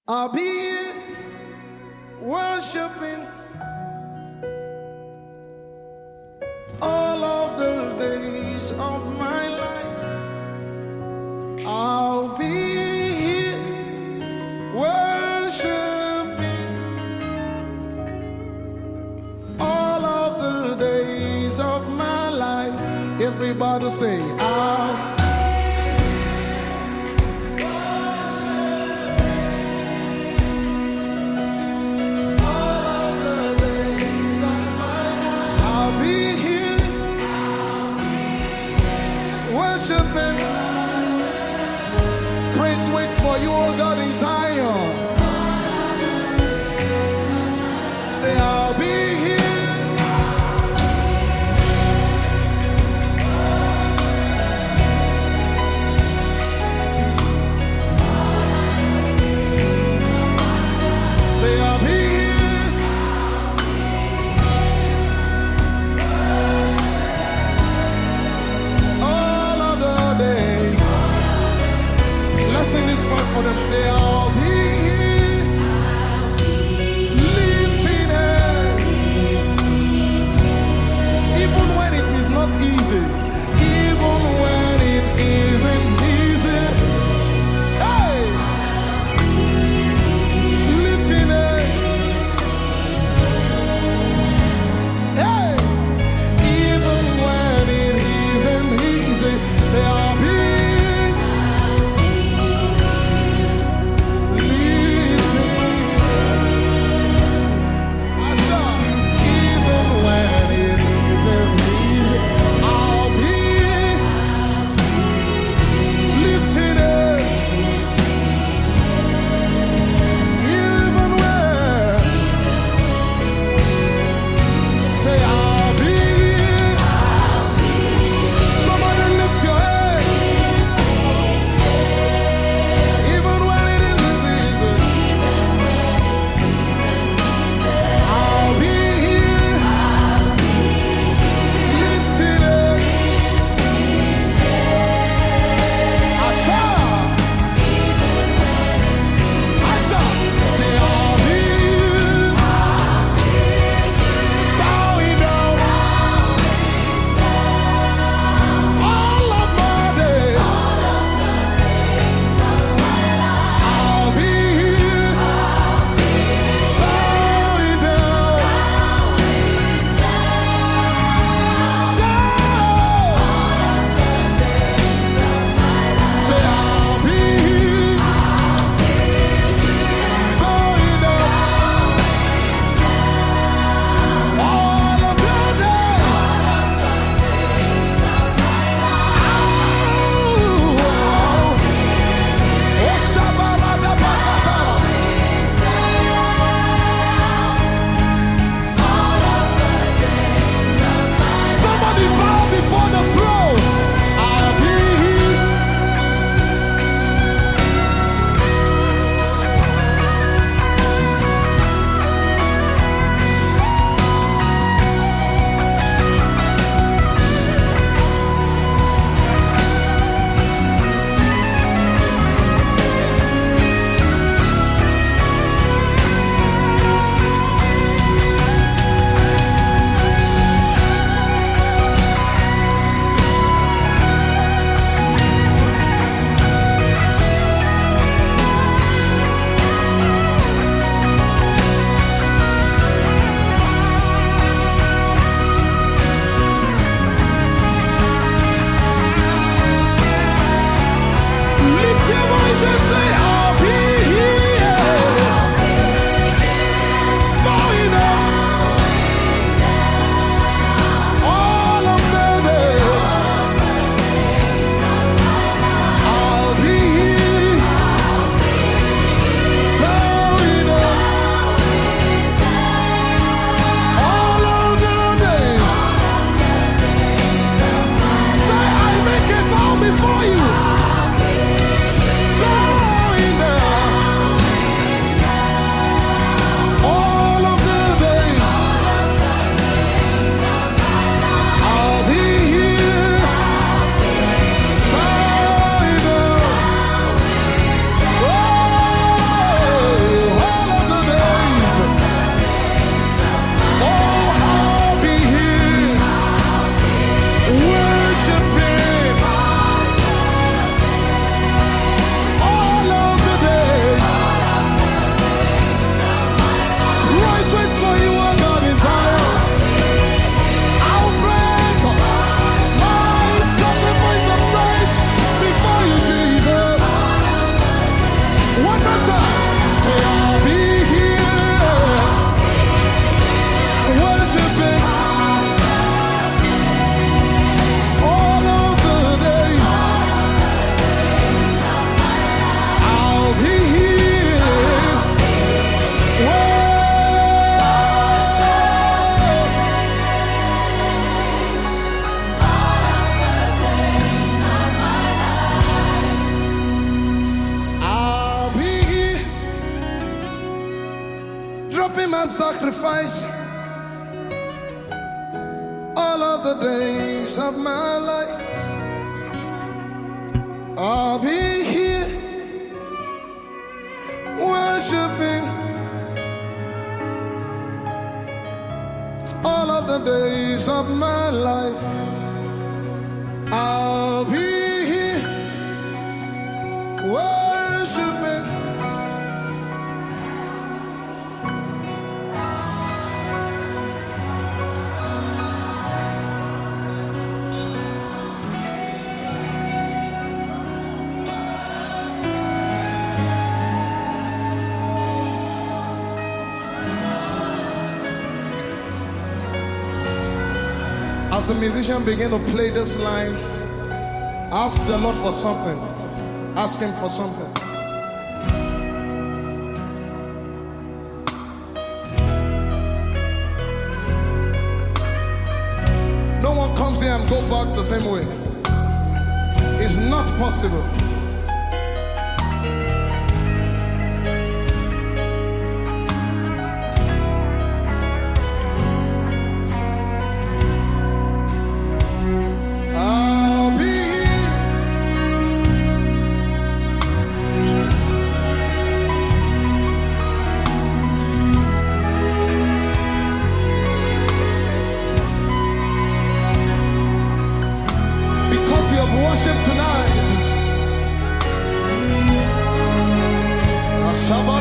I'll be here worshiping all of the days of my life. I'll be here worshiping all of the days of my life. Everybody say, I'll worshiping. Praise waits for you, oh God, in Zion. Say, I'll be here. Say, I'll be here. Sing this part for them. Say, I'll be here, lifting hands, even when it is not easy, even when it isn't easy. Hey, lifting hands. Hey, even when it isn't easy. Say, I'll be my sacrifice all of the days of my life. I'll be here worshiping all of the days of my life. I'll be here worshiping. As the musician begin to play this line, ask the Lord for something. Ask him for something. No one comes here and goes back the same way. It's not possible. Worship tonight.